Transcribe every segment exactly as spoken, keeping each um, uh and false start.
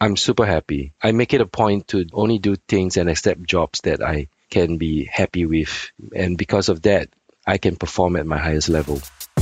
I'm super happy. I make it a point to only do things and accept jobs that I can be happy with. And because of that, I can perform at my highest level.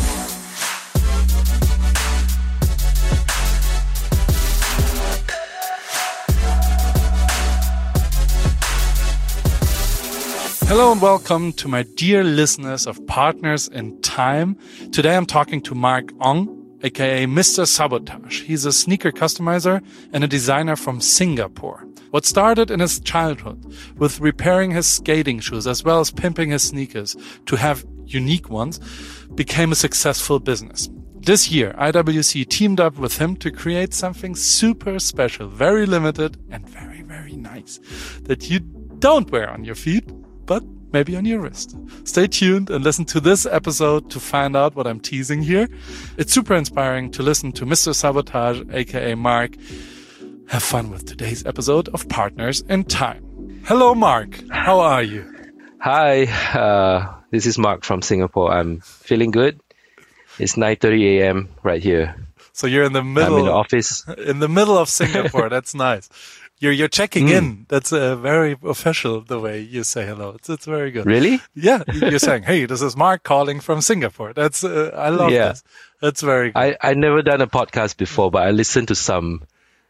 Hello and welcome to my dear listeners of Partners in Time. Today I'm talking to Mark Ong, aka Mister Sabotage. He's a sneaker customizer and a designer from Singapore. What started in his childhood with repairing his skating shoes as well as pimping his sneakers to have unique ones became a successful business. This year, I W C teamed up with him to create something super special, very limited and very, very nice that you don't wear on your feet, but maybe on your wrist. Stay tuned and listen to this episode to find out what I'm teasing here. It's super inspiring to listen to Mister Sabotage, aka Mark. Have fun with today's episode of Partners in Time. Hello, Mark. How are you? Hi, uh, this is Mark from Singapore. I'm feeling good. It's nine thirty a.m. right here. So you're in the middle. I'm in the office. In the middle of Singapore. That's nice. You're you're checking mm. in. That's uh, very official, the way you say hello. It's it's very good. Really? Yeah. You're saying, hey, this is Mark calling from Singapore. That's uh, I love yeah. this. That's very good. I I never done a podcast before, but I listened to some,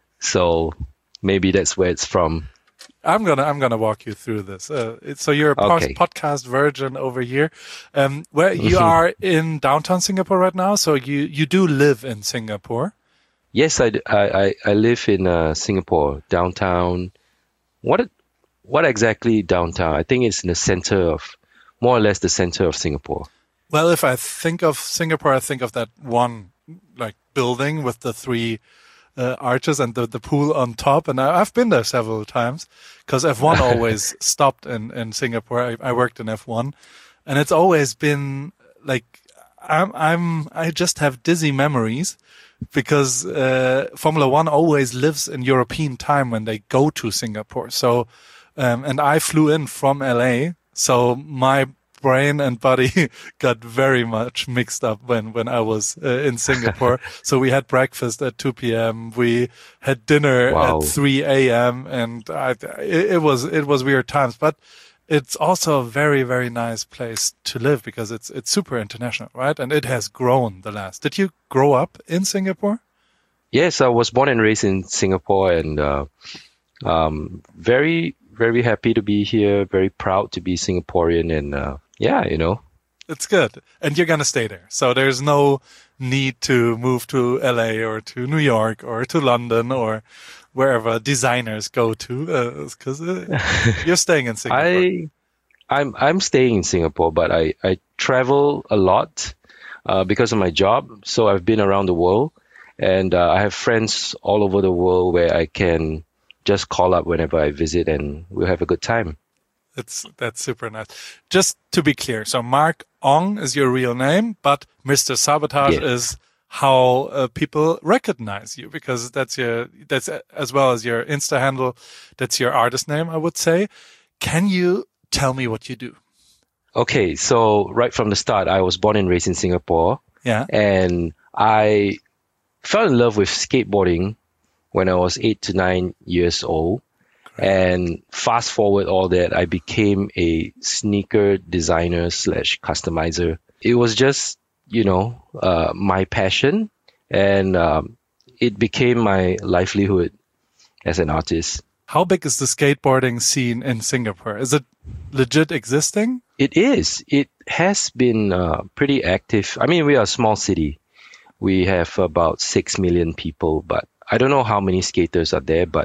so maybe that's where it's from. I'm gonna I'm gonna walk you through this. Uh, so you're a okay. podcast virgin over here. Um, where you are in downtown Singapore right now. So you you do live in Singapore. Yes, I, I, I live in uh, Singapore, downtown. What what exactly downtown? I think it's in the center of, more or less the center of Singapore. Well, if I think of Singapore, I think of that one like building with the three uh, arches and the, the pool on top. And I, I've been there several times because F one always stopped in, in Singapore. I, I worked in F one, and it's always been like I'm I'm I just have dizzy memories. Because uh, Formula One always lives in European time when they go to Singapore. So, um, and I flew in from L A, so my brain and body got very much mixed up when, when I was uh, in Singapore. So we had breakfast at two p.m. We had dinner wow. at three a.m. and I, it, it was it was weird times, but it's also a very, very nice place to live because it's it's super international, right? And it has grown the last. Did you grow up in Singapore? Yes, I was born and raised in Singapore, and uh, um, very, very happy to be here. Very proud to be Singaporean, and uh, yeah, you know, it's good. And you're gonna stay there, so there's no need to move to L A or to New York or to London or wherever designers go to, because uh, uh, you're staying in Singapore. I, I'm I'm staying in Singapore, but I, I travel a lot uh, because of my job. So I've been around the world, and uh, I have friends all over the world where I can just call up whenever I visit, and we'll have a good time. That's that's super nice. Just to be clear, so Mark Ong is your real name, but Mister Sabotage yeah. is how uh, people recognize you, because that's your that's uh, as well as your Insta handle, that's your artist name, I would say. Can you tell me what you do? Okay, so right from the start, I was born and raised in Singapore. Yeah. And I fell in love with skateboarding when I was eight to nine years old. Great. And fast forward all that, I became a sneaker designer slash customizer. It was just you know, uh, my passion, and um, it became my livelihood as an artist. How big is the skateboarding scene in Singapore? Is it legit existing? It is. It has been uh, pretty active. I mean, we are a small city. We have about six million people, but I don't know how many skaters are there. But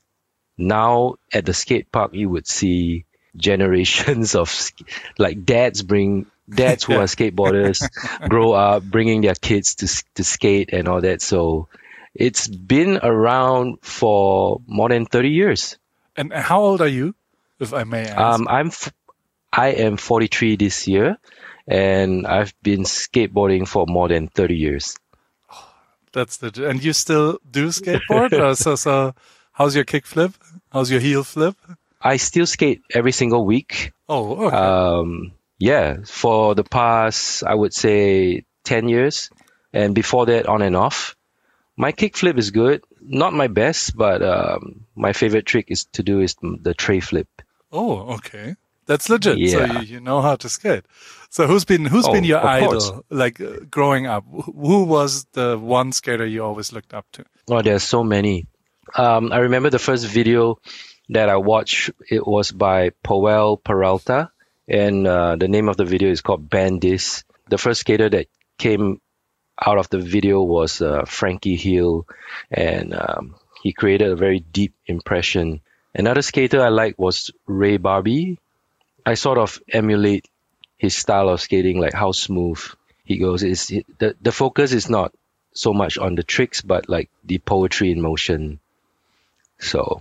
now at the skate park, you would see generations of like dads bring dads who are skateboarders grow up bringing their kids to to skate and all that. So it's been around for more than thirty years. And how old are you, if I may ask? Um, I'm f- I am forty-three this year, and I've been skateboarding for more than thirty years. Oh, that's the and you still do skateboard? or so so. How's your kick flip? How's your heel flip? I still skate every single week. Oh, okay. Um, yeah, for the past, I would say ten years. And before that, on and off. My kickflip is good. Not my best, but um, my favorite trick is to do is the tray flip. Oh, okay. That's legit. Yeah. So you, you know how to skate. So who's been who's Oh, been your of idol course. like uh, growing up? Wh- Who was the one skater you always looked up to? Oh, there's so many. Um, I remember the first video that I watched. It was by Powell Peralta, and uh, the name of the video is called Bandis. The first skater that came out of the video was uh, Frankie Hill, and um, he created a very deep impression. Another skater I liked was Ray Barbie. I sort of emulate his style of skating, like how smooth he goes. Is the the focus is not so much on the tricks, but like the poetry in motion. So,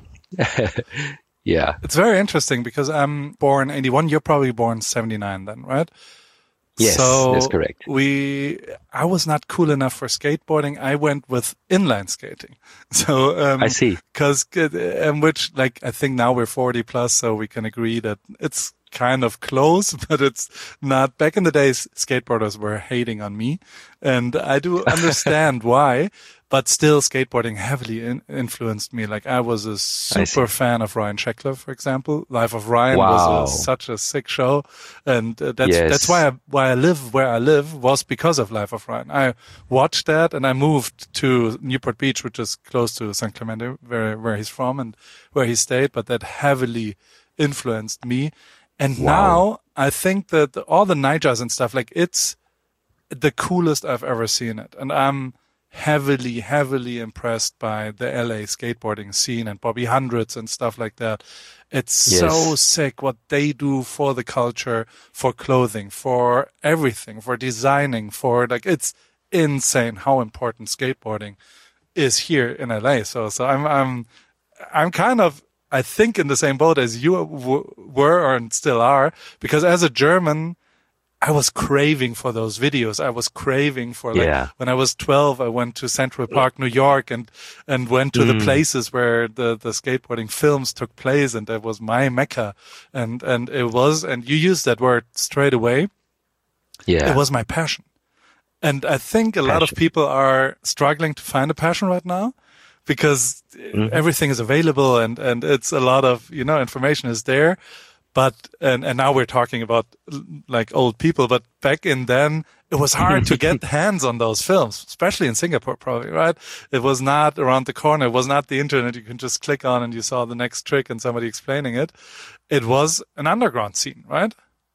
yeah. It's very interesting because I'm born eighty-one. You're probably born seventy-nine then, right? Yes, so that's correct. We, I was not cool enough for skateboarding. I went with inline skating. So, um, I see. Cause, um, which like, I think now we're forty plus, so we can agree that it's kind of close, but it's not. Back in the days, skateboarders were hating on me, and I do understand why. But still, skateboarding heavily in, influenced me. Like I was a super fan of Ryan Sheckler, for example. Life of Ryan Wow. was a, such a sick show, and uh, that's Yes. that's why I, why I live where I live was because of Life of Ryan. I watched that, and I moved to Newport Beach, which is close to San Clemente, where where he's from and where he stayed. But that heavily influenced me. And Wow. now I think that all the Nijas and stuff, like it's the coolest I've ever seen it. And I'm heavily, heavily impressed by the L A skateboarding scene and Bobby Hundreds and stuff like that. It's Yes. so sick what they do for the culture, for clothing, for everything, for designing, for like, it's insane how important skateboarding is here in L A. So, so I'm, I'm, I'm kind of, I think in the same boat as you w- were or still are, because as a German, I was craving for those videos. I was craving for like, Yeah. when I was twelve, I went to Central Park, New York and, and went to Mm. the places where the, the skateboarding films took place. And that was my mecca. And, and it was, and you used that word straight away. Yeah. It was my passion. And I think a lot of Passion. people are struggling to find a passion right now because Mhm. everything is available and, and it's a lot of, you know, information is there. But, and, and now we're talking about like old people, but back in then it was hard to get hands on those films, especially in Singapore, probably, right? It was not around the corner. It was not the internet. You can just click on and you saw the next trick and somebody explaining it. It was an underground scene, right?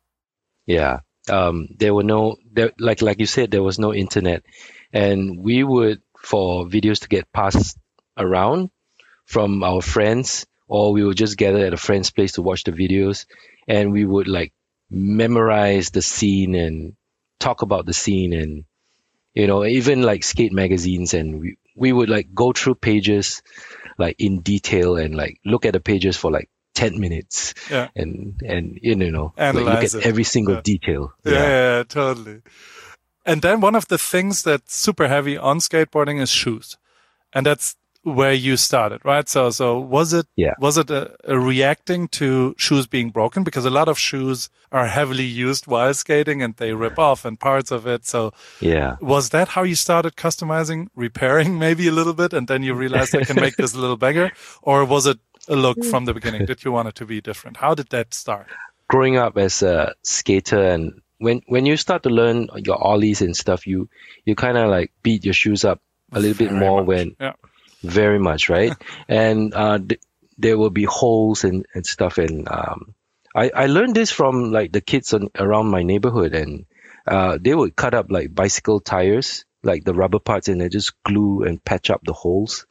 Yeah. Um, there were no, there, like, like you said, there was no internet, and we would, for videos to get passed around from our friends, or we would just gather at a friend's place to watch the videos, and we would like memorize the scene and talk about the scene, and you know, even like skate magazines, and we we would like go through pages like in detail and like look at the pages for like ten minutes, Yeah. and and you know, like, look Analyze at it. every single Yeah. detail. Yeah, yeah, yeah, totally. And then one of the things that's super heavy on skateboarding is shoes. And that's where you started, right? So, so was it, Yeah. was it a, a reacting to shoes being broken? Because a lot of shoes are heavily used while skating and they rip off and parts of it. So Yeah. was that how you started customizing, repairing maybe a little bit? And then you realized I can make this a little bigger? Or was it a look from the beginning? Did you want it to be different? How did that start? Growing up as a skater, and when when you start to learn your ollies and stuff, you you kind of like beat your shoes up a little bit Very more much. when Yeah. very much, right? And uh, th- there will be holes and, and stuff. And um, I, I learned this from like the kids on, around my neighborhood, and uh, they would cut up like bicycle tires, like the rubber parts, and they just glue and patch up the holes.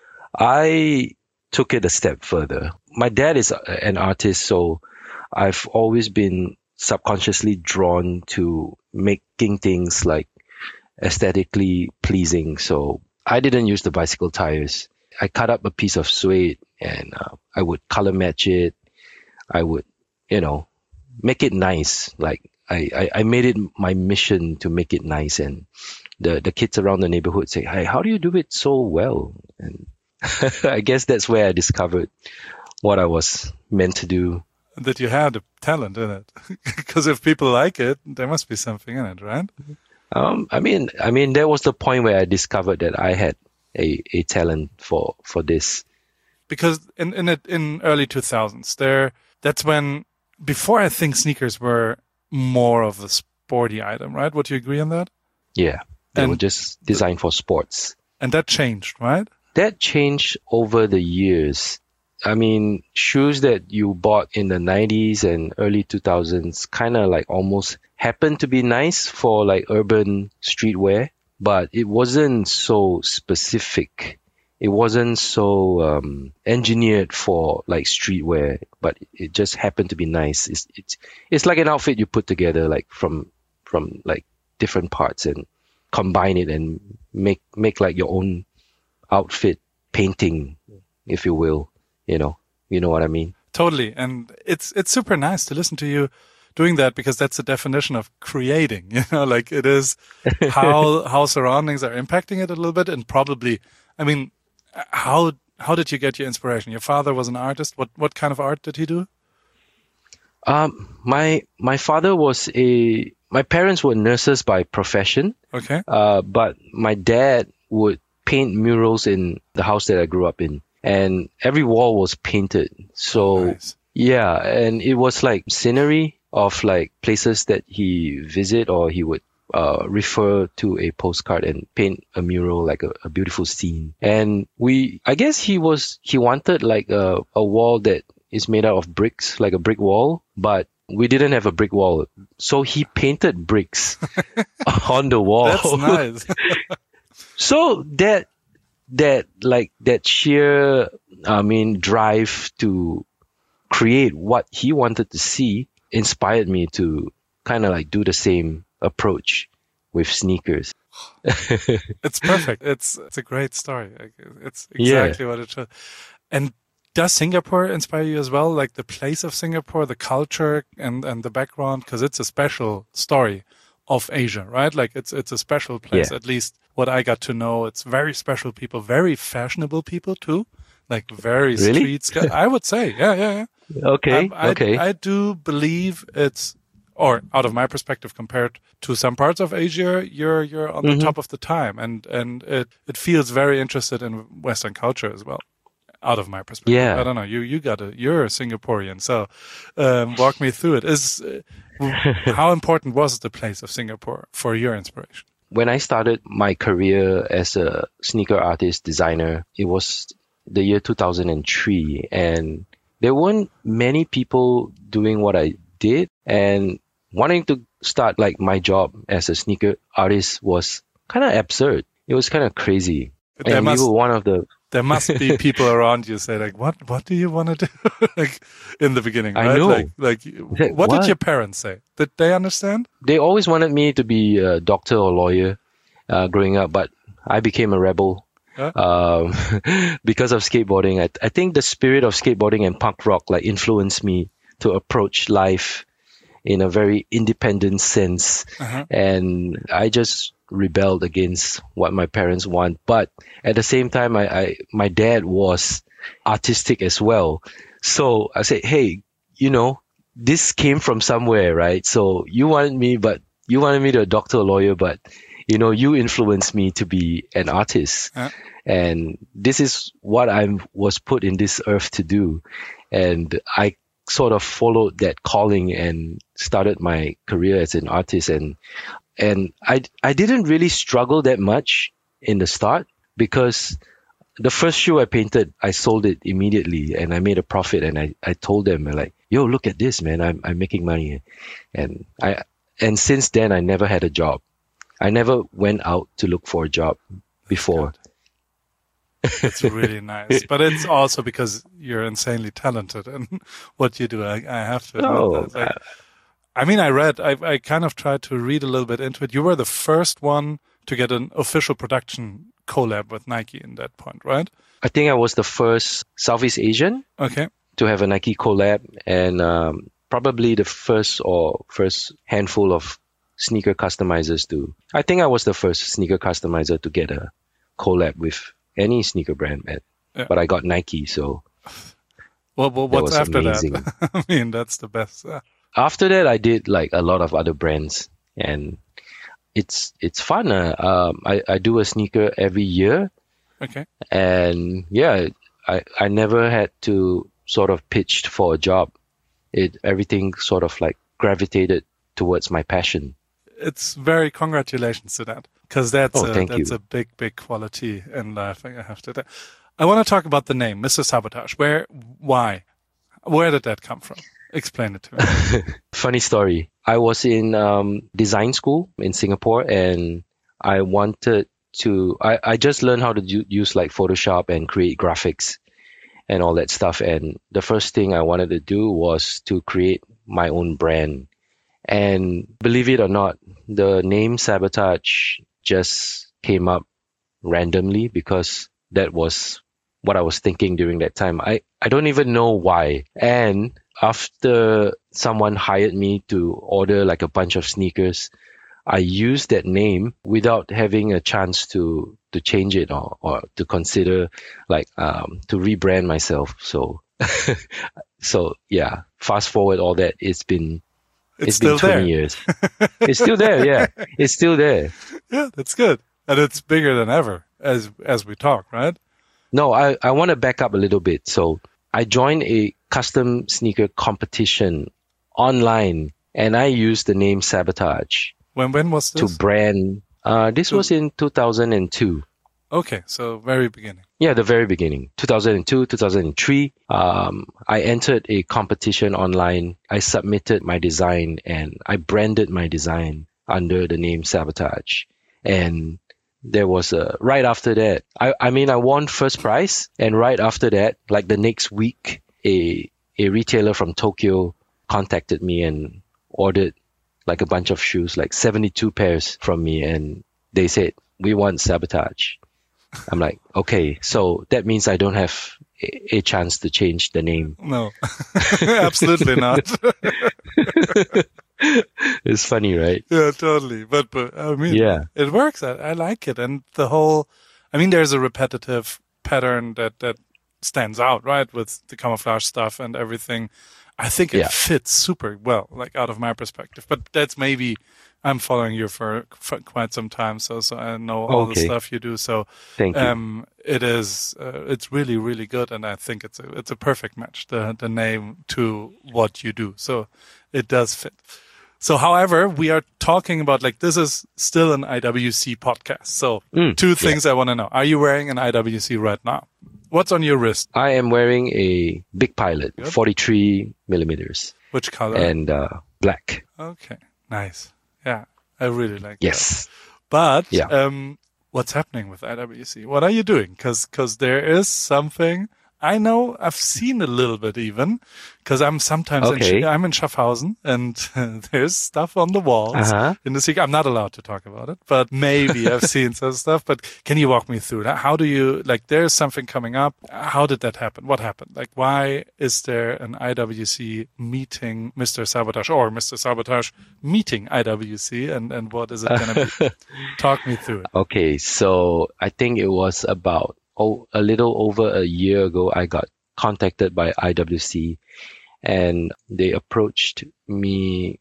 I took it a step further. My dad is a- an artist, so I've always been subconsciously drawn to making things like aesthetically pleasing. So I didn't use the bicycle tires. I cut up a piece of suede, and uh, I would color match it. I would, you know, make it nice. Like I, I, I made it my mission to make it nice. And the, the kids around the neighborhood say, "Hey, how do you do it so well?" And I guess that's where I discovered what I was meant to do. That you had a talent in it. Because if people like it, there must be something in it, right? Um, I mean, I mean, that was the point where I discovered that I had a, a talent for, for this. Because in in it, in early two thousands, there that's when, before I think sneakers were more of a sporty item, right? Would you agree on that? Yeah, they And were just designed for sports. And that changed, right? That changed over the years. I mean, shoes that you bought in the nineties and early two thousands kind of like almost happened to be nice for like urban streetwear, but it wasn't so specific. It wasn't so um, engineered for like streetwear, but it just happened to be nice. It's it's it's like an outfit you put together like from from like different parts and combine it and make make like your own outfit painting, if you will. You know, you know what I mean? Totally. And it's it's super nice to listen to you doing that, because that's the definition of creating, you know, like it is how how surroundings are impacting it a little bit. And probably, I mean, how how did you get your inspiration? Your father was an artist. What what kind of art did he do? Um, my my father was a my parents were nurses by profession. Okay. Uh, but my dad would paint murals in the house that I grew up in. And every wall was painted. So, Nice. yeah, and it was like scenery of like places that he visit, or he would uh, refer to a postcard and paint a mural, like a, a beautiful scene. And we, I guess he was, he wanted like a, a wall that is made out of bricks, like a brick wall, but we didn't have a brick wall. So he painted bricks on the wall. That's nice. So that, that like that sheer I mean drive to create what he wanted to see inspired me to kind of like do the same approach with sneakers. It's perfect. It's it's a great story. Like, it's exactly Yeah. what it should. And does Singapore inspire you as well? Like the place of Singapore, the culture and, and the background? Because it's a special story of Asia, right? Like it's it's a special place. Yeah. At least what I got to know. It's very special people, very fashionable people too. Like very Really? street sca- I would say, yeah, yeah, yeah. Okay, I, I, okay. I do believe it's, or out of my perspective, compared to some parts of Asia, you're you're on Mhm. the top of the time, and and it it feels very interested in Western culture as well. Out of my perspective, Yeah. I don't know. You you got a you're a Singaporean, so um, walk me through it. Is uh, how important was the place of Singapore for your inspiration? When I started my career as a sneaker artist designer, it was the year two thousand three, and there weren't many people doing what I did, and wanting to start like my job as a sneaker artist was kind of absurd. It was kind of crazy. There And must we were one of the there must be people around you say like, what what do you want to do? Like in the beginning, I right? know. Like like Like, what, did what? your parents say? Did they understand? they always wanted me to be a doctor or lawyer uh, growing up, but I became a rebel Huh? um, because of skateboarding. I, I think the spirit of skateboarding and punk rock like influenced me to approach life in a very independent sense, Uh-huh. and I just rebelled against what my parents want. But at the same time, I, I my dad was artistic as well, so I said, hey, you know, this came from somewhere, right? So you wanted me, but you wanted me to a doctor or lawyer, but you know, you influenced me to be an artist. Yeah. And this is what I was put in this earth to do. And I sort of followed that calling and started my career as an artist. And and I I didn't really struggle that much in the start, because the first shoe I painted, I sold it immediately and I made a profit. And I, I told them like, yo, look at this, man. I'm I'm making money. And I and since then I never had a job. I never went out to look for a job before. It's really nice, but it's also because you're insanely talented in what you do. I, I have to admit No, that. It's like, I mean, I read, I, I kind of tried to read a little bit into it. You were the first one to get an official production collab with Nike in that point, right? I think I was the first Southeast Asian Okay. to have a Nike collab, and um, probably the first or first handful of sneaker customizers to. I think I was the first sneaker customizer to get a collab with any sneaker brand, man. Yeah. But I got Nike, so Well, well That what's was after amazing. that? I mean, that's the best. Uh, after that I did like a lot of other brands, and it's it's fun. Uh, um, I I do a sneaker every year, Okay. And yeah, I, I never had to sort of pitched for a job. It everything sort of like gravitated towards my passion. It's very congratulations to that, because that's Oh, a, thank that's you. a big, big quality in life. I have to say. I want to talk about the name, Mister Sabotage. Where, why, where did that come from? Explain it to me. Funny story. I was in um, design school in Singapore, and I wanted to. I, I just learned how to do, use like Photoshop and create graphics and all that stuff. And the first thing I wanted to do was to create my own brand. And believe it or not, the name Sabotage just came up randomly because that was what I was thinking during that time. I, I don't even know why. And after someone hired me to order like a bunch of sneakers, I used that name without having a chance to to change it or, or to consider like um, to rebrand myself. So so yeah, fast forward all that, it's been It's, it's still been twenty there. years. It's still there, yeah. It's still there. Yeah, that's good. And it's bigger than ever as as we talk, right? No, I, I want to back up a little bit. So I joined a custom sneaker competition online, and I used the name Sabotage When when was to this? brand. Uh, this was in two thousand two. Okay, so very beginning. Yeah, the very beginning. two thousand two, two thousand three. Um, I entered a competition online. I submitted my design and I branded my design under the name Sabotage. And there was a, right after that, I, I mean, I won first prize. And right after that, like the next week, a, a retailer from Tokyo contacted me and ordered like a bunch of shoes, like seventy-two pairs from me. And they said, we want Sabotage. I'm like, okay, so that means I don't have a, a chance to change the name. No, absolutely not. It's funny, right? Yeah, totally. But, but I mean, Yeah. it works. I, I like it. And the whole, I mean, there's a repetitive pattern that, that stands out, right? With the camouflage stuff and everything. I think it Yeah. fits super well, like out of my perspective. But that's maybe, I'm following you for, for quite some time. So, so I know all the Okay. stuff you do. So, Thank you. um, it is, uh, it's really, really good. And I think it's a, it's a perfect match, the, the name to what you do. So it does fit. So, however, we are talking about like, this is still an I W C podcast. So Mm, two things I want to know. Are you wearing an I W C right now? What's on your wrist? I am wearing a Big Pilot, Good. forty-three millimeters, Which color? and uh, black. Okay. Nice. Yeah. I really like that. Yes. But, Yeah. um, what's happening with I W C? What are you doing? Cause, cause there is something I know I've seen a little bit even, cause I'm sometimes Okay. in, Sch- I'm in Schaffhausen and uh, there's stuff on the walls Uh-huh. in the secret. I'm not allowed to talk about it, but maybe I've seen some stuff, but can you walk me through that? How do you, like, there's something coming up. How did that happen? What happened? Like, why is there an I W C meeting Mister Sabotage or Mister Sabotage meeting I W C and, and what is it going to be? Talk me through it. Okay, so I think it was about oh, a little over a year ago, I got contacted by I W C, and they approached me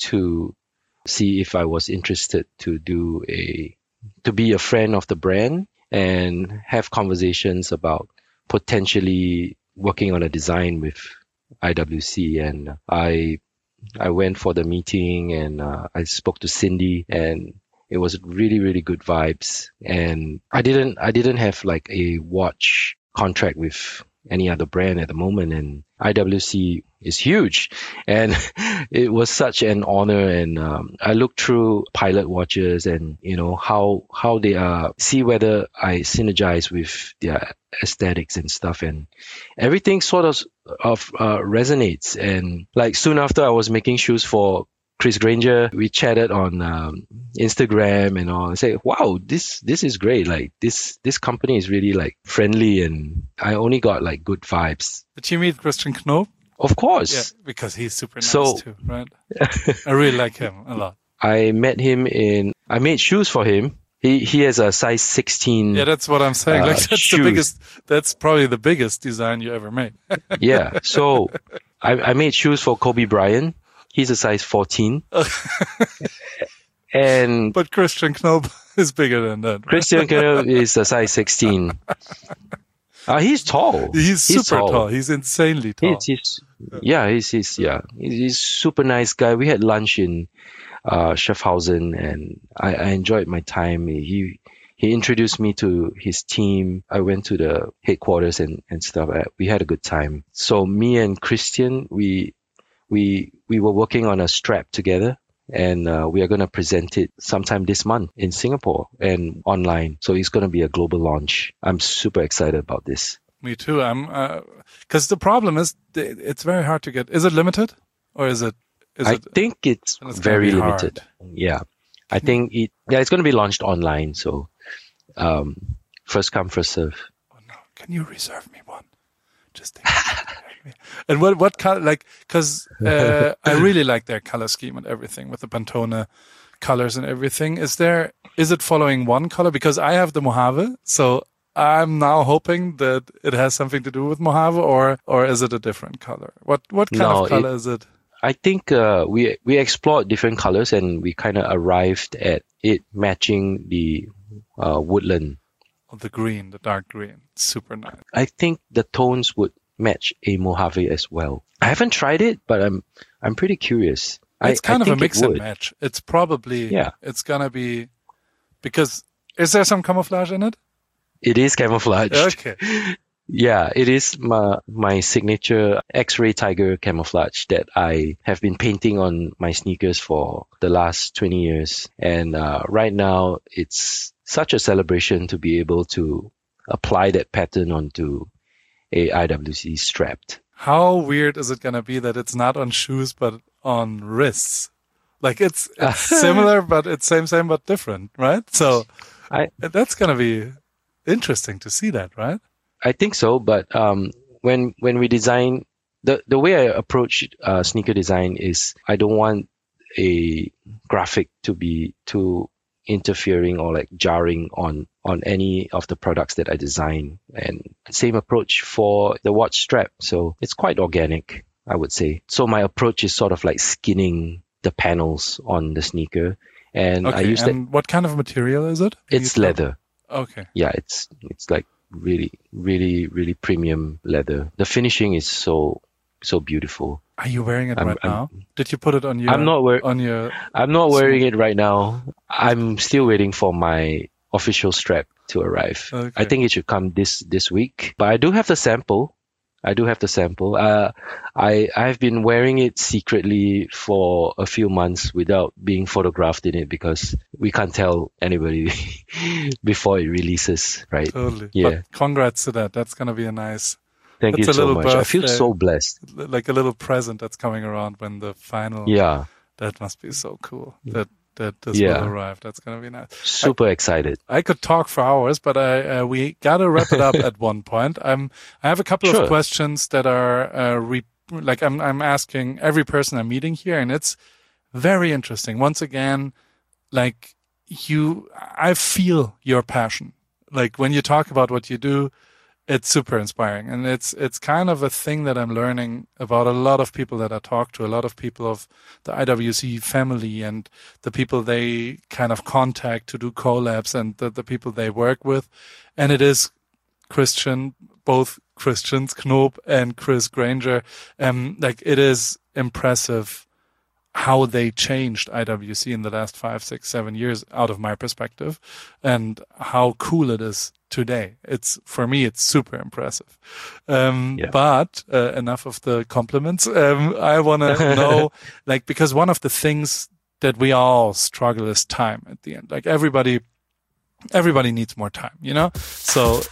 to see if I was interested to do a to be a friend of the brand and have conversations about potentially working on a design with I W C. And I I went for the meeting, and uh, I spoke to Cindy, and it was really, really good vibes. And I didn't, I didn't have like a watch contract with any other brand at the moment. And I W C is huge, and it was such an honor. And um, I looked through Pilot watches, and you know how how they are, see whether I synergize with their aesthetics and stuff, and everything sort of of uh, resonates. And like soon after, I was making shoes for Chris Granger. We chatted on um, Instagram and all. I say, wow, this this is great. Like this this company is really like friendly, and I only got like good vibes. Did you meet Christian Knob? Of course. Yeah, because he's super nice So- too, right? I really like him a lot. I met him in, I made shoes for him. He he has a size sixteen. Yeah, that's what I'm saying. Uh, Like that's shoes. the biggest. That's probably the biggest design you ever made. Yeah. So I, I made shoes for Kobe Bryant. He's a size fourteen. And But Christian Knob is bigger than that. Right? Christian Knob is a size sixteen. Uh, he's tall. He's, he's super tall. tall. He's insanely tall. He's, he's, yeah, he's, he's yeah, he's, he's super nice guy. We had lunch in uh, Schaffhausen, and I, I enjoyed my time. He he introduced me to his team. I went to the headquarters and and stuff. We had a good time. So me and Christian, we we we were working on a strap together. And uh, we are going to present it sometime this month in Singapore and online. So it's going to be a global launch. I'm super excited about this. Me too. I'm because uh, the problem is it's very hard to get. Is it limited, or is it? Is I it, think it's, it's very limited. Hard. Yeah, I think it. Yeah, it's going to be launched online. So um, first come, first serve. Oh no! Can you reserve me one? Just think. And what what color, like, because uh, I really like their color scheme and everything with the Pantone colors and everything. Is there is it following one color? Because I have the Mojave, so I'm now hoping that it has something to do with Mojave, or or is it a different color? What what kind no, of color it, is it? I think uh, we we explored different colors and we kind of arrived at it matching the uh, woodland. Oh, the green, the dark green, super nice. I think the tones would match a Mojave as well. I haven't tried it, but I'm I'm pretty curious. It's I, kind I of a mix it and match. It's probably yeah. It's gonna be because is there some camouflage in it? It is camouflage. Okay. Yeah, it is my my signature X-ray Tiger camouflage that I have been painting on my sneakers for the last twenty years, and uh, right now it's such a celebration to be able to apply that pattern onto a I W C strapped. How weird is it going to be that it's not on shoes but on wrists? Like it's, it's similar, but it's same, same, but different, right? So I, that's going to be interesting to see that, right? I think so, but um, when when we design, the, the way I approach uh, sneaker design is I don't want a graphic to be too interfering or like jarring on on any of the products that I design, and same approach for the watch strap. So it's quite organic, I would say. So my approach is sort of like skinning the panels on the sneaker, and okay, I use and that. What kind of material is it? Can it's leather. Okay. Yeah, it's it's like really really really premium leather. The finishing is so so beautiful. Are you wearing it I'm, right I'm, now? Did you put it on your? I'm not wearing. On your. I'm not wearing it right now. I'm still waiting for my official strap to arrive. Okay. I think it should come this this week. But I do have the sample. I do have the sample. Uh, I I've been wearing it secretly for a few months without being photographed in it because we can't tell anybody before it releases, right? Totally. Yeah. But congrats to that. That's gonna be a nice. Thank That's you a so little much. I feel birthday, so blessed. Like a little present that's coming around when the final. Yeah. That must be so cool. That that this Yeah. will arrive. That's gonna be nice. Super I, excited. I could talk for hours, but I uh, we gotta wrap it up at one point. I'm I have a couple Sure. of questions that are uh, re, like I'm I'm asking every person I'm meeting here, and it's very interesting. Once again, like you, I feel your passion. Like when you talk about what you do, it's super inspiring, and it's it's kind of a thing that I'm learning about a lot of people that I talk to, a lot of people of the I W C family, and the people they kind of contact to do collabs, and the, the people they work with. And it is Christian, both Christians, Knob and Chris Granger. Um, like it is impressive how they changed I W C in the last five, six, seven years out of my perspective, and how cool it is today. It's, for me, it's super impressive. Um, Yeah. but, uh, enough of the compliments. Um, I want to know, like, because one of the things that we all struggle is time at the end. Like everybody, everybody needs more time, you know? So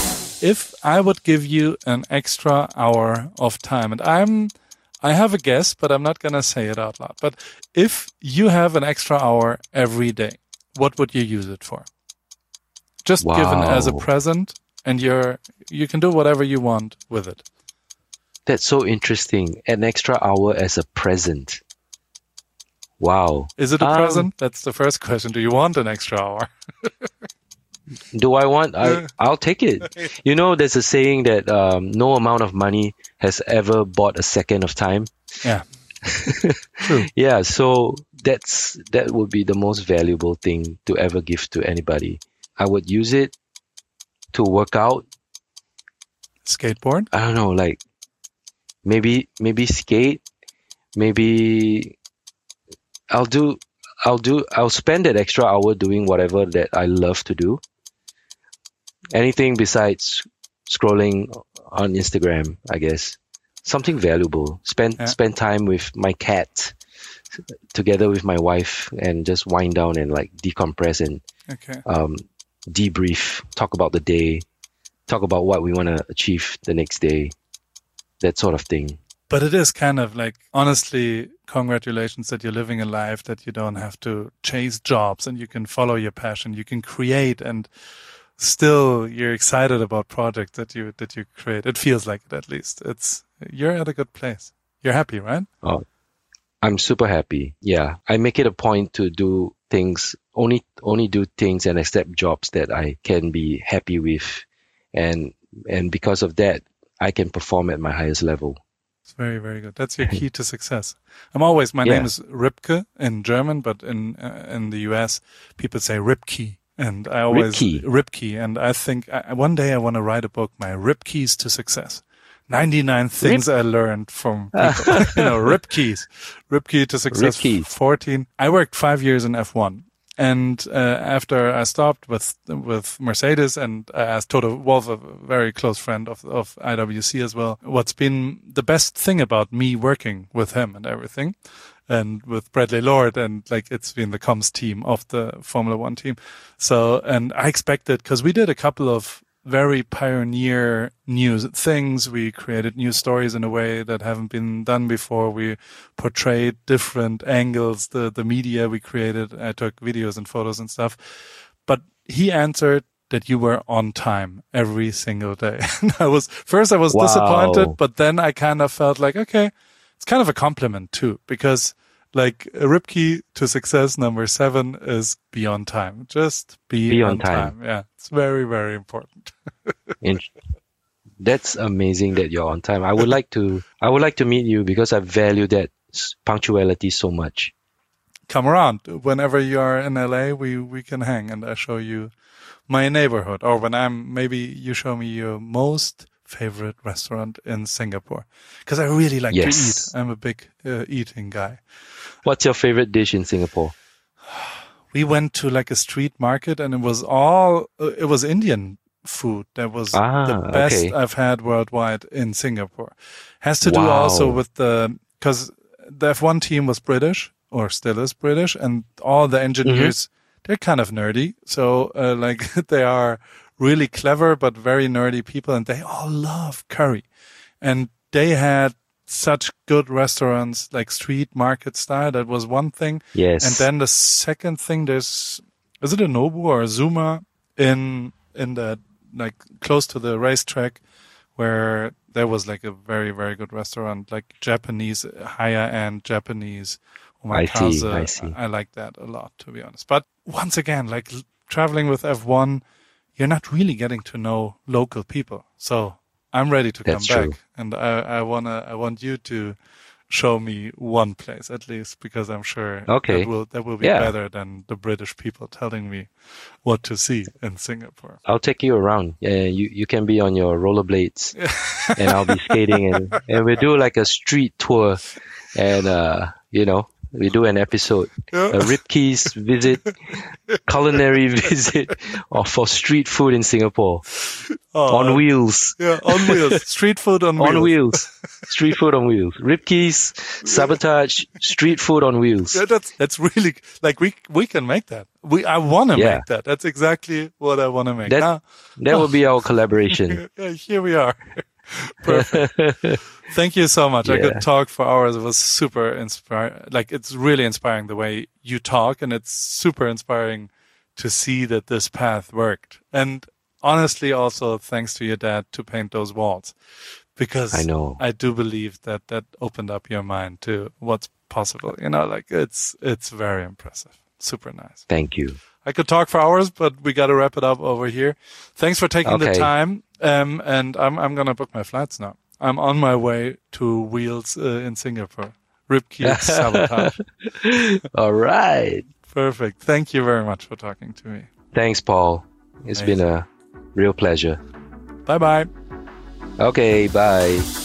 if I would give you an extra hour of time, and I'm, I have a guess, but I'm not going to say it out loud. But if you have an extra hour every day, what would you use it for? Just Wow. given as a present, and you're, you can do whatever you want with it. That's so interesting. An extra hour as a present. Wow. Is it a Um, present? That's the first question. Do you want an extra hour? Do I want? I I'll take it. You know, there's a saying that um, no amount of money has ever bought a second of time. Yeah. True. Yeah. So that's that would be the most valuable thing to ever give to anybody. I would use it to work out. Skateboard? I don't know, like maybe maybe skate, maybe I'll do I'll do I'll spend that extra hour doing whatever that I love to do. Anything besides scrolling on Instagram, I guess. Something valuable. Spend Yeah. spend time with my cat together with my wife and just wind down and like decompress and Okay. um, debrief, talk about the day, talk about what we want to achieve the next day, that sort of thing. But it is kind of like, honestly, congratulations that you're living a life that you don't have to chase jobs and you can follow your passion. You can create and still you're excited about projects that you, that you create. It feels like it, at least. It's, you're at a good place. You're happy, right? Oh, I'm super happy. Yeah. I make it a point to do things, only, only do things and accept jobs that I can be happy with. And, and because of that, I can perform at my highest level. It's very, very good. That's your key to success. I'm always, my Yeah. name is Ripke in German, but in, uh, in the U S, people say Ripke. And I always, Ripke. Ripke. And I think I, one day I want to write a book, my Rip Keys to Success. ninety-nine things I learned from people. You know, Rip Keys. Rip Key to Success. Rip keys. fourteen. I worked five years in F one. And uh, after I stopped with with Mercedes, and I asked Toto Wolff, a very close friend of of I W C as well, what's been the best thing about me working with him and everything, and with Bradley Lord, and like it's been the comms team of the Formula One team. So, and I expected, because we did a couple of very pioneer news things. We created news stories in a way that haven't been done before. We portrayed different angles, the, the media we created. I took videos and photos and stuff. But he answered that you were on time every single day. And I was, first I was Wow. disappointed, but then I kind of felt like, okay, it's kind of a compliment too, because like a Rip Key to Success number seven is be on time. Just be, Be on on time. time. Yeah. It's very, very important. And that's amazing that you're on time. I would like to, I would like to meet you because I value that s- punctuality so much. Come around. Whenever you are in L A, we, we can hang and I show you my neighborhood. Or when I'm, maybe you show me your most favorite restaurant in Singapore. Because I really like Yes. to eat. I'm a big uh, eating guy. What's your favorite dish in Singapore? We went to like a street market and it was all, uh, it was Indian food. That was Ah, the best okay. I've had worldwide in Singapore. Has to do Wow. also with the, because the F one team was British or still is British, and all the engineers, Mm-hmm. they're kind of nerdy. So uh, like they are really clever, but very nerdy people, and they all love curry. And they had such good restaurants, like street market style. That was one thing. Yes. And then the second thing, there's, is it a Nobu or a Zuma in, in the, like close to the racetrack, where there was like a very, very good restaurant, like Japanese, higher end Japanese I see, omakase. I see. I like that a lot, to be honest. But once again, like l- traveling with F one, you're not really getting to know local people. So I'm ready to That's come true. back. And I, I wanna, I want you to show me one place at least, because I'm sure Okay. that will, that will be Yeah. better than the British people telling me what to see in Singapore. I'll take you around. Yeah, you, you can be on your rollerblades and I'll be skating and, and we do like a street tour and, uh, you know, we do an episode, Yeah. a Rip Keys visit, culinary visit or for street food in Singapore Oh, on wheels. Yeah, on wheels. Street food on wheels. On wheels. Street food on wheels. Rip Keys, Sabotage, street food on wheels. Yeah, that's that's really like we we can make that. We I want to Yeah. make that. That's exactly what I want to make. That- Now, That will be our collaboration. yeah, here we are. Perfect. Thank you so much. I Yeah. could talk for hours. It was super inspiring. Like it's really inspiring the way you talk, and it's super inspiring to see that this path worked. And honestly, also thanks to your dad to paint those walls, because I know. I do believe that that opened up your mind to what's possible. You know, like it's it's very impressive. Super nice. Thank you. I could talk for hours, but we got to wrap it up over here. Thanks for taking the Okay. time. Um, and I'm I'm gonna book my flights now. I'm on my way to Wheels uh, in Singapore. Ripkey Sabotage. All right. Perfect. Thank you very much for talking to me. Thanks, Paul. It's Amazing. Been a real pleasure. Bye-bye. Okay, bye.